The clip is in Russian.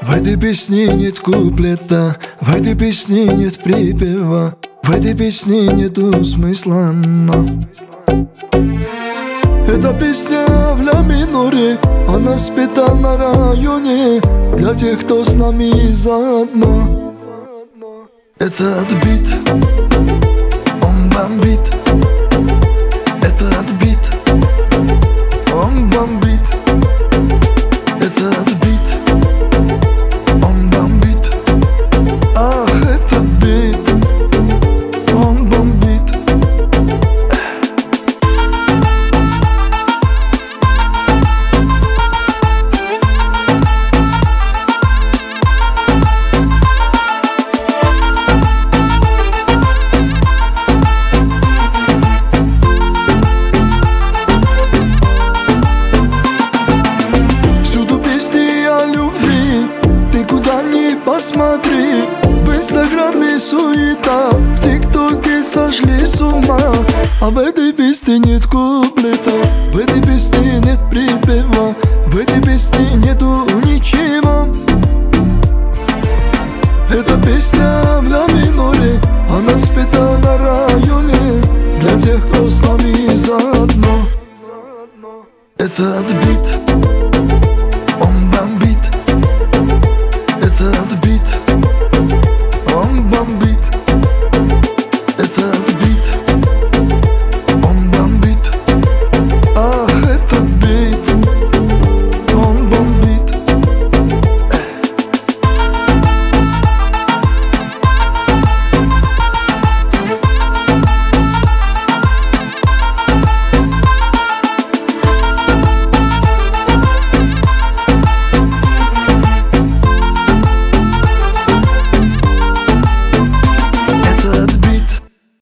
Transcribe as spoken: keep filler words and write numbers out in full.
В этой песне нет куплета, в этой песне нет припева, в этой песне нету смысла, но эта песня в ля миноре, она спета на районе для тех, кто с нами заодно. Этот бит, он бомбит. Этот бит, он бомбит. Этот бит, он бомбит. Ах, этот бит, он бомбит. Посмотри, в инстаграме суета, в тиктоке сошли с ума. А в этой песне нет куплета, в этой песне нет припева, в этой песне нету ничего. Эта песня в ля миноре, она спета на районе для тех, кто с нами заодно. Этот бит